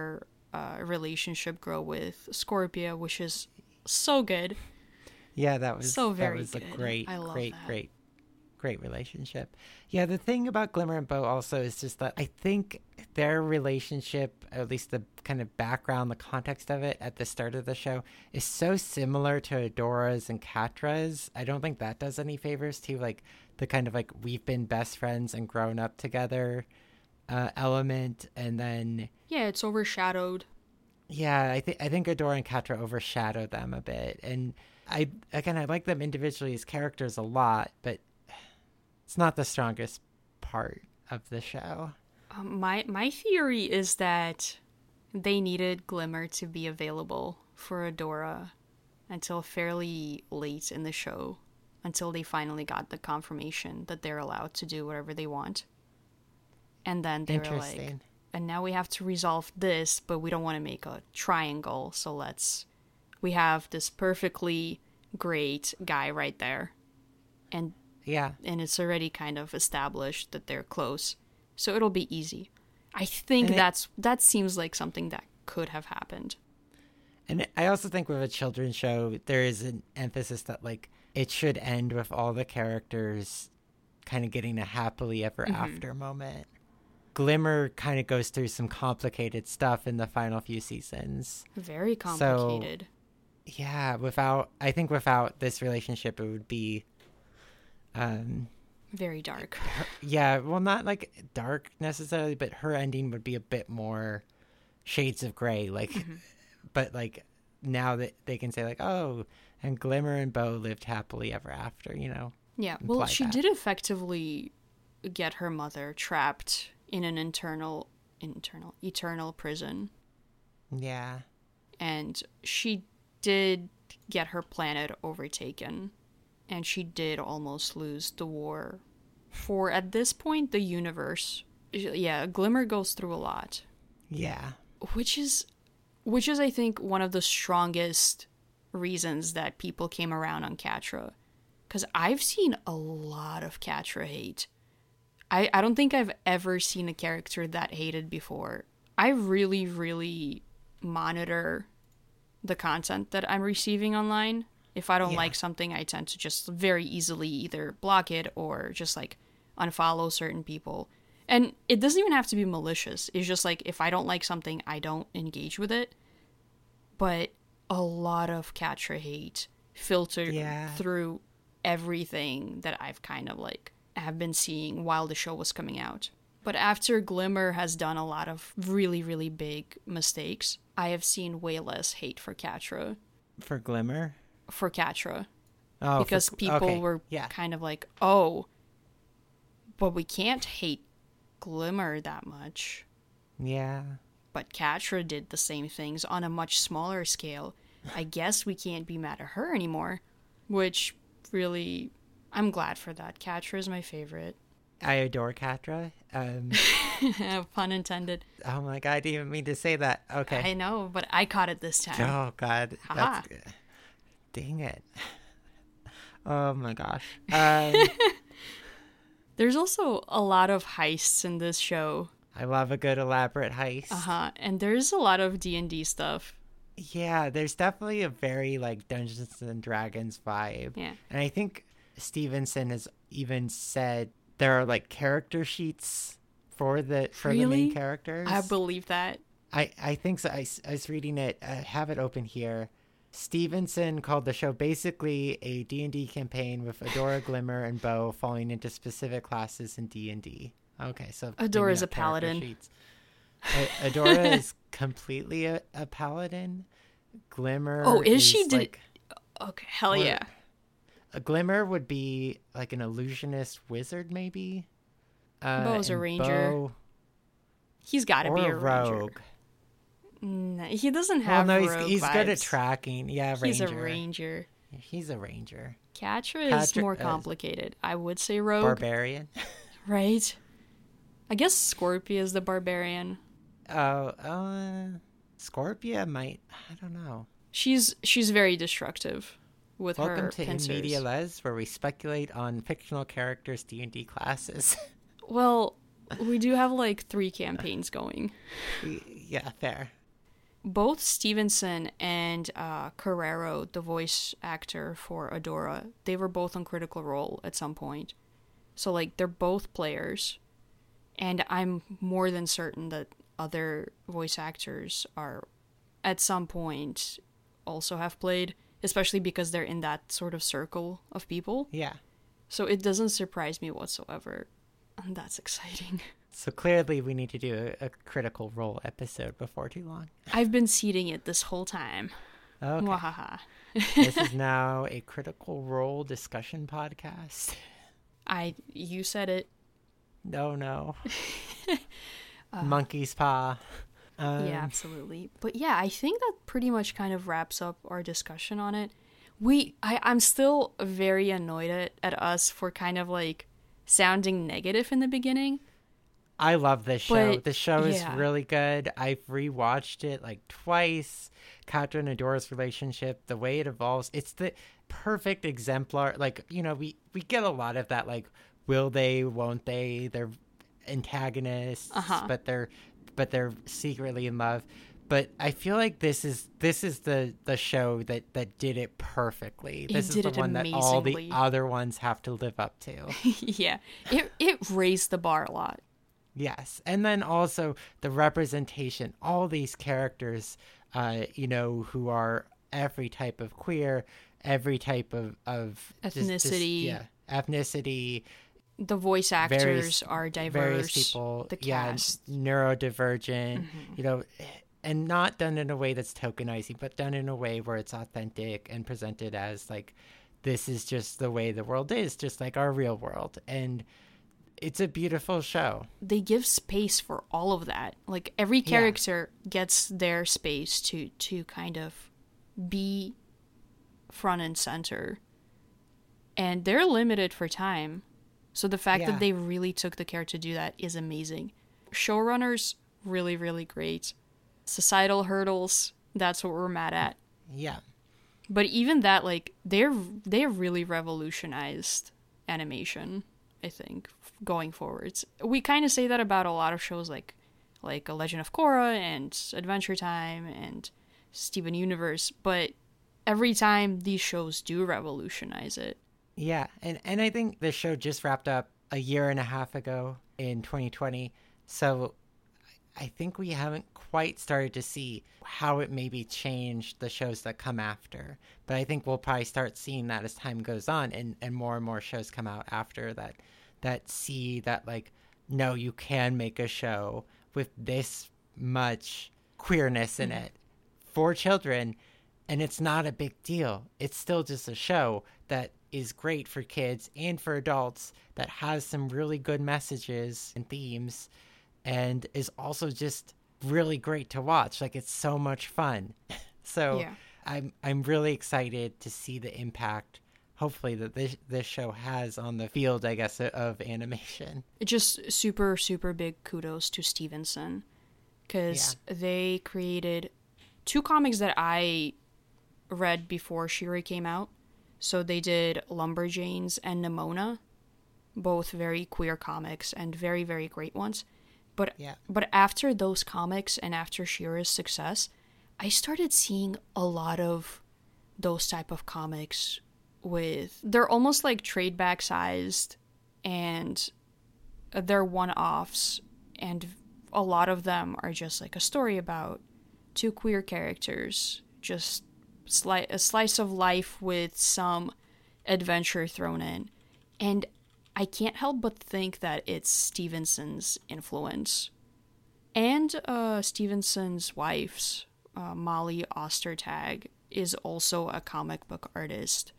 [SPEAKER 1] uh, relationship grow with Scorpia, which is so good.
[SPEAKER 2] Yeah, that was
[SPEAKER 1] so very
[SPEAKER 2] that was
[SPEAKER 1] good.
[SPEAKER 2] a great,
[SPEAKER 1] I love
[SPEAKER 2] great,
[SPEAKER 1] that.
[SPEAKER 2] great, great relationship. Yeah, the thing about Glimmer and Bo also is just that I think their relationship, at least the kind of background, the context of it at the start of the show, is so similar to Adora's and Katra's. I don't think that does any favors to like the kind of like we've been best friends and grown up together uh, element, and then
[SPEAKER 1] Yeah, it's overshadowed.
[SPEAKER 2] yeah, I think I think Adora and Katra overshadow them a bit, and I again I like them individually as characters a lot, but it's not the strongest part of the show.
[SPEAKER 1] Um, my my theory is that they needed Glimmer to be available for Adora until fairly late in the show, until they finally got the confirmation that they're allowed to do whatever they want. And then they were like, and now we have to resolve this, but we don't want to make a triangle, so let's... We have this perfectly great guy right there. And
[SPEAKER 2] yeah,
[SPEAKER 1] and it's already kind of established that they're close, so it'll be easy. I think
[SPEAKER 2] and
[SPEAKER 1] that's
[SPEAKER 2] it,
[SPEAKER 1] that seems like something that could have happened.
[SPEAKER 2] And I also think with a children's show, there is an emphasis that like it should end with all the characters kind of getting a happily ever mm-hmm. after moment. Glimmer kind of goes through some complicated stuff in the final few seasons.
[SPEAKER 1] Very complicated.
[SPEAKER 2] So, yeah, without I think without this relationship, it would be um
[SPEAKER 1] very dark.
[SPEAKER 2] Her, yeah, well, not like dark necessarily, but her ending would be a bit more shades of gray. Like, mm-hmm. but like now that they can say like, oh, and Glimmer and Bo lived happily ever after, you know.
[SPEAKER 1] Yeah, well, she that. did effectively get her mother trapped in an internal, internal, eternal prison.
[SPEAKER 2] Yeah.
[SPEAKER 1] And she did get her planet overtaken. And she did almost lose the war for, at this point, the universe. Yeah, Glimmer goes through a lot.
[SPEAKER 2] Yeah.
[SPEAKER 1] Which is, which is, I think, one of the strongest reasons that people came around on Katra. Because I've seen a lot of Katra hate. I, I don't think I've ever seen a character that hated before. I really, really monitor the content that I'm receiving online. If I don't yeah. like something, I tend to just very easily either block it or just like unfollow certain people. And it doesn't even have to be malicious. It's just like if I don't like something, I don't engage with it. But a lot of Katra hate filtered
[SPEAKER 2] yeah.
[SPEAKER 1] through everything that I've kind of like have been seeing while the show was coming out. But after Glimmer has done a lot of really, really big mistakes, I have seen way less hate for Katra.
[SPEAKER 2] For Glimmer?
[SPEAKER 1] For Katra.
[SPEAKER 2] Oh,
[SPEAKER 1] because
[SPEAKER 2] for,
[SPEAKER 1] people
[SPEAKER 2] okay.
[SPEAKER 1] were
[SPEAKER 2] yeah.
[SPEAKER 1] kind of like, oh, but we can't hate Glimmer that much.
[SPEAKER 2] Yeah.
[SPEAKER 1] But Katra did the same things on a much smaller scale. I guess we can't be mad at her anymore. Which really, I'm glad for that. Katra is my favorite.
[SPEAKER 2] I adore Katra. Um,
[SPEAKER 1] Pun intended.
[SPEAKER 2] Oh my god, I didn't even mean to say that. Okay.
[SPEAKER 1] I know, but I caught it this time.
[SPEAKER 2] Oh god. That's good. Dang it. Oh my gosh. Um,
[SPEAKER 1] There's also a lot of heists in this show.
[SPEAKER 2] I love a good elaborate heist.
[SPEAKER 1] Uh-huh. And there's a lot of D and D stuff.
[SPEAKER 2] Yeah, there's definitely a very like Dungeons and Dragons vibe.
[SPEAKER 1] Yeah.
[SPEAKER 2] And I think Stevenson has even said there are like character sheets for the for
[SPEAKER 1] really?
[SPEAKER 2] the main characters.
[SPEAKER 1] I believe that.
[SPEAKER 2] I, I think so. I, I was reading it. I have it open here. Stevenson called the show basically a D and D campaign with Adora, Glimmer, and Bo falling into specific classes in D and D. Okay, so
[SPEAKER 1] Adora is a paladin.
[SPEAKER 2] A- Adora is completely a, a paladin. Glimmer.
[SPEAKER 1] Oh, is,
[SPEAKER 2] is
[SPEAKER 1] she? Did
[SPEAKER 2] like,
[SPEAKER 1] okay, hell yeah.
[SPEAKER 2] A Glimmer would be like an illusionist wizard, maybe. Uh,
[SPEAKER 1] Bo's a ranger.
[SPEAKER 2] Bo,
[SPEAKER 1] he's got to be a,
[SPEAKER 2] a rogue.
[SPEAKER 1] Ranger. No, he doesn't have.
[SPEAKER 2] Well, no,
[SPEAKER 1] rogue
[SPEAKER 2] he's, he's
[SPEAKER 1] vibes.
[SPEAKER 2] good at tracking. Yeah, ranger.
[SPEAKER 1] He's a ranger.
[SPEAKER 2] He's a ranger.
[SPEAKER 1] Katra is
[SPEAKER 2] Katra,
[SPEAKER 1] more complicated. Uh, I would say rogue.
[SPEAKER 2] Barbarian.
[SPEAKER 1] Right. I guess Scorpia is the barbarian.
[SPEAKER 2] Oh, uh, Scorpia might. I don't know.
[SPEAKER 1] She's she's very destructive with
[SPEAKER 2] Welcome
[SPEAKER 1] her
[SPEAKER 2] to
[SPEAKER 1] pincers.
[SPEAKER 2] In Media Les, where we speculate on fictional characters' D and D classes.
[SPEAKER 1] Well, we do have like three campaigns going.
[SPEAKER 2] We, yeah, fair.
[SPEAKER 1] both Stevenson and uh, Carrero, the voice actor for Adora, they were both on Critical Role at some point. So, like, they're both players. And I'm more than certain that other voice actors are, at some point, also have played, especially because they're in that sort of circle of people.
[SPEAKER 2] Yeah.
[SPEAKER 1] So it doesn't surprise me whatsoever. And that's exciting.
[SPEAKER 2] So clearly we need to do a, a Critical Role episode before too long.
[SPEAKER 1] I've been seeding it this whole time.
[SPEAKER 2] Okay.
[SPEAKER 1] Wahaha.
[SPEAKER 2] This is now a Critical Role discussion podcast.
[SPEAKER 1] I, you said it.
[SPEAKER 2] No, no. uh, Monkey's paw. Um,
[SPEAKER 1] yeah, absolutely. But yeah, I think that pretty much kind of wraps up our discussion on it. We, I, I'm still very annoyed at, at us for kind of like sounding negative in the beginning.
[SPEAKER 2] I love this show.
[SPEAKER 1] But,
[SPEAKER 2] the show is
[SPEAKER 1] yeah.
[SPEAKER 2] really good. I've rewatched it like twice. Captain Adora's relationship, the way it evolves, it's the perfect exemplar. Like, you know, we, we get a lot of that, like, will they, won't they? They're antagonists,
[SPEAKER 1] uh-huh.
[SPEAKER 2] but they're but they're secretly in love. But I feel like this is this is the, the show that, that did it perfectly.
[SPEAKER 1] It
[SPEAKER 2] This
[SPEAKER 1] did
[SPEAKER 2] is the
[SPEAKER 1] it
[SPEAKER 2] one that all the
[SPEAKER 1] amazingly.
[SPEAKER 2] other ones have to live up to.
[SPEAKER 1] yeah, it it raised the bar a lot.
[SPEAKER 2] Yes. And then also the representation, all these characters, uh, you know, who are every type of queer, every type of, of
[SPEAKER 1] ethnicity.
[SPEAKER 2] Just, just, yeah, ethnicity.
[SPEAKER 1] The voice actors
[SPEAKER 2] various,
[SPEAKER 1] are diverse.
[SPEAKER 2] Various people.
[SPEAKER 1] The
[SPEAKER 2] yeah,
[SPEAKER 1] cast.
[SPEAKER 2] Neurodivergent,
[SPEAKER 1] Mm-hmm.
[SPEAKER 2] you know, and not done in a way that's tokenizing, but done in a way where it's authentic and presented as like, this is just the way the world is, just like our real world. And it's a beautiful show.
[SPEAKER 1] They give space for all of that. Like every character yeah. gets their space to to kind of be front and center. And they're limited for time. So the fact
[SPEAKER 2] yeah.
[SPEAKER 1] that they really took the care to do that is amazing. Showrunners, really, really great. Societal hurdles, that's what we're mad at.
[SPEAKER 2] Yeah.
[SPEAKER 1] But even that, like, they're they really revolutionized animation, I think, going forwards. We kind of say that about a lot of shows like like A Legend of Korra and Adventure Time and Steven Universe, but every time these shows do revolutionize it.
[SPEAKER 2] Yeah, and, and I think the show just wrapped up a year and a half ago in twenty twenty, so I think we haven't quite started to see how it maybe changed the shows that come after. But I think we'll probably start seeing that as time goes on, and, and more and more shows come out after that that see that, like, no, you can make a show with this much queerness in mm-hmm. it for children, and it's not a big deal. It's still just a show that is great for kids and for adults, that has some really good messages and themes, and is also just really great to watch. Like, it's so much fun. So
[SPEAKER 1] yeah.
[SPEAKER 2] I'm I'm really excited to see the impact, hopefully, that this this show has on the field, I guess, of animation.
[SPEAKER 1] Just super, super big kudos to Stevenson, because yeah. they created two comics that I read before She-Ra came out. So they did Lumberjanes and Nimona, both very queer comics and very, very great ones. But
[SPEAKER 2] yeah.
[SPEAKER 1] but after those comics and after She-Ra's success, I started seeing a lot of those type of comics with, they're almost like trade back sized, and they're one-offs, and a lot of them are just like a story about two queer characters, just sli- a slice of life with some adventure thrown in. And I can't help but think that it's Stevenson's influence. And uh, Stevenson's wife's, uh, Molly Ostertag, is also a comic book artist.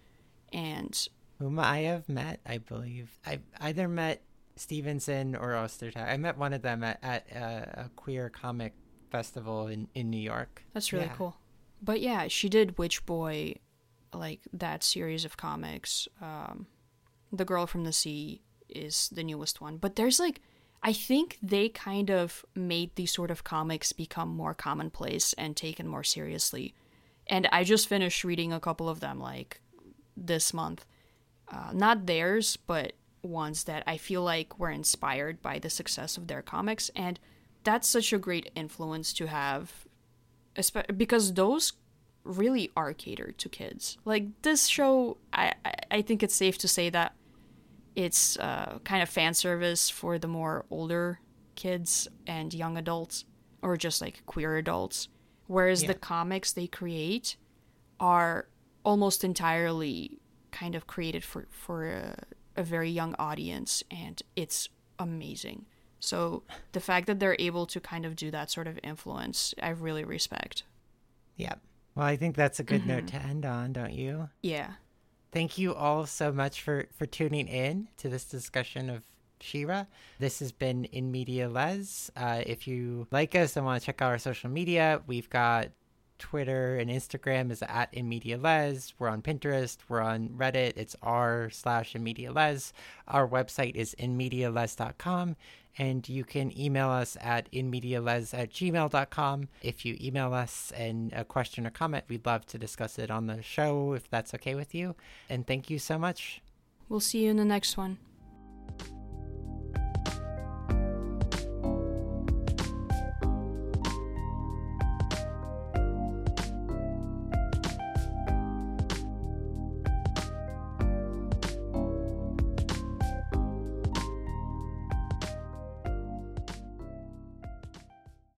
[SPEAKER 1] And
[SPEAKER 2] whom I have met, I believe. I've either met Stevenson or Ostertag. I met one of them at, at uh, a queer comic festival in, in New York.
[SPEAKER 1] That's really
[SPEAKER 2] yeah.
[SPEAKER 1] cool. But yeah, she did Witch Boy, like that series of comics. Um, The Girl from the Sea is the newest one. But there's like, I think they kind of made these sort of comics become more commonplace and taken more seriously. And I just finished reading a couple of them like this month. Uh, not theirs, but ones that I feel like were inspired by the success of their comics. And that's such a great influence to have espe- because those really are catered to kids. Like this show, I I, I think it's safe to say that it's uh, kind of fan service for the more older kids and young adults, or just like queer adults. Whereas
[SPEAKER 2] Yeah.
[SPEAKER 1] the comics they create are almost entirely kind of created for for a, a very young audience, and it's amazing. So the fact that they're able to kind of do that sort of influence, I really respect.
[SPEAKER 2] Yeah. Well, I think that's a good note to end on, don't you?
[SPEAKER 1] Yeah.
[SPEAKER 2] Thank you all so much for, for tuning in to this discussion of She-Ra. This has been In Media Les. Uh, if you like us and want to check out our social media, we've got Twitter and Instagram is at In Media Les. We're on Pinterest. We're on Reddit. It's r slash In Media Les. Our website is in media les dot com. And you can email us at inmediales at gmail dot com. If you email us and a question or comment, we'd love to discuss it on the show if that's okay with you. And thank you so much.
[SPEAKER 1] We'll see you in the next one.